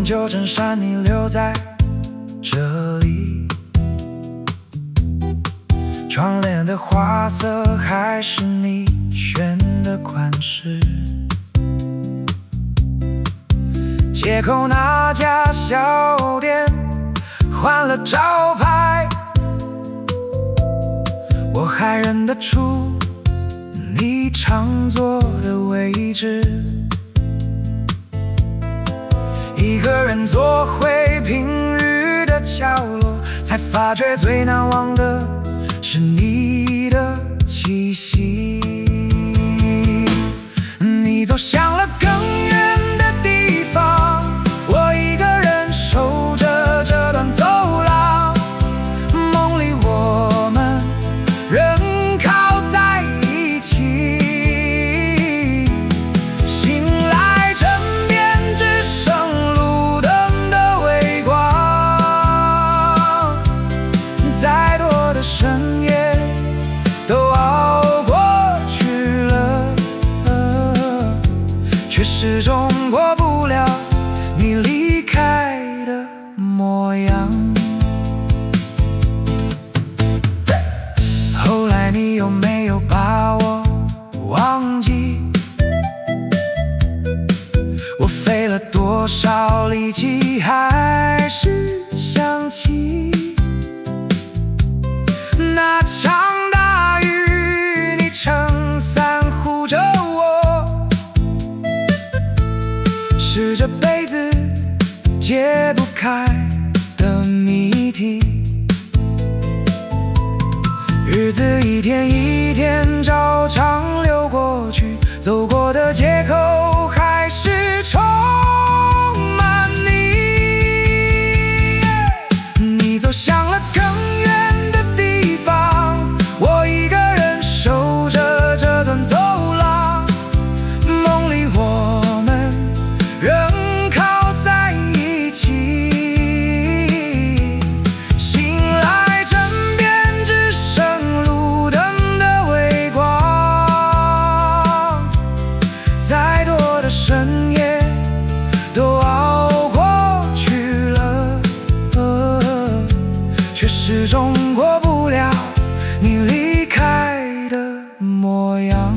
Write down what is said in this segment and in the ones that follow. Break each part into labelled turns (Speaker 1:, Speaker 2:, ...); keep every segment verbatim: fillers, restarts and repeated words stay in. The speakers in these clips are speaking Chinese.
Speaker 1: 念旧衬衫你留在这里，窗帘的花色还是你选的款式，街口那家小店换了招牌，我还认得出你常坐的位置。一个人坐回平日的角落，才发觉最难忘的是你的气息。你走向了更远的地方，我一个人守着这段走廊，梦里我们仍靠在一起。醒来枕边只剩路灯的微光，再多的深夜都熬过去了，却始终过不了你离开的模样。后来你有没有把我忘记？我费了多少力气还是想起那场大雨，你撑伞护着我，是这辈子解不开的谜题。日子一天一天照常流过去，走过的街口还是充满你。你走向了更远的地方，我一个人守着这段走廊，梦里我们仍靠在一起。醒来枕边只剩路灯的微光，再多的深夜都熬过去了，却始终过不了你离开的模样。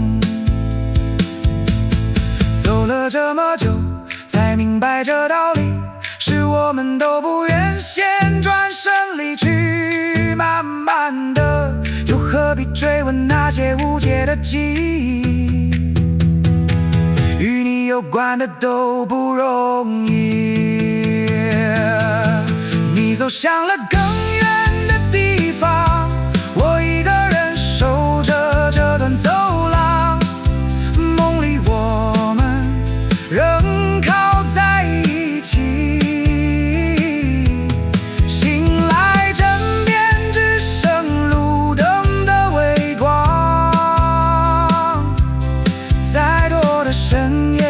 Speaker 1: 走了这么久，才明白这道理，是我们都不愿先转身离去。慢慢的，又何必追问那些无解的记忆？与你有关的都不容易。你走向了更远的地方，我一个人守着这段走廊，梦里我们仍靠在一起。醒来枕边只剩路灯的微光，再多的深夜